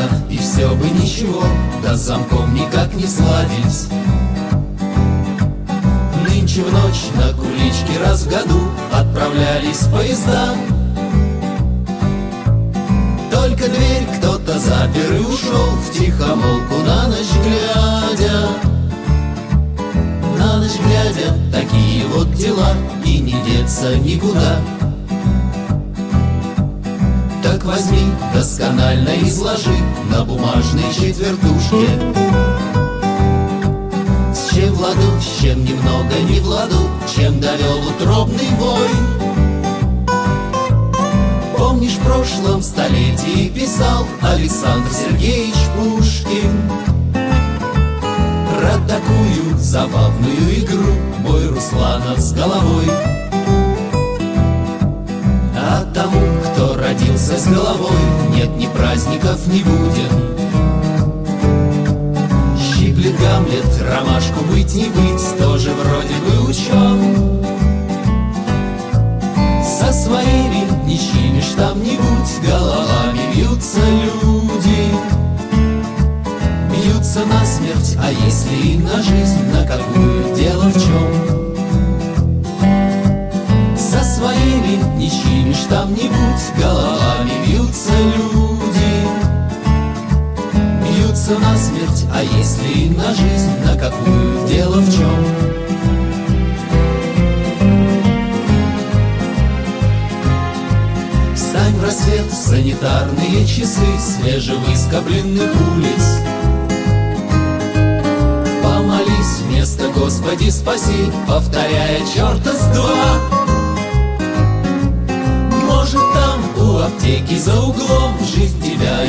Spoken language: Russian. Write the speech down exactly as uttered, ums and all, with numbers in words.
рано, и все бы ничего, да с замком никак не сладить. Нынче в ночь на куличке раз в году отправлялись поезда. Только дверь кто-то запер и ушел втихомолку, на ночь глядя. На ночь глядя, такие вот дела, и не деться никуда. Так возьми, досконально изложи на бумажной четвертушке, с чем в ладу, с чем немного не в ладу, чем довел утробный вой. Помнишь, в прошлом столетии писал Александр Сергеевич Пушкин про такую забавную игру «Бой Русланов с головой». А тому, кто родился с головой, нет ни праздников, ни буден. Щиплет Гамлет, ромашку быть не быть, тоже вроде бы учен. Со своими ничьими ж там-нибудь головами бьются люди. Бьются насмерть, а если и на жизнь, на какую, дело в чем? Со своими ничьими ж там-нибудь головами бьются люди. Бьются насмерть, а если и на жизнь, на какую, дело в чем? Встань в рассвет, санитарные часы свежевыскобленных улиц. Помолись вместо «Господи, спаси», повторяя черта с два. Может, там у аптеки за углом жизнь тебя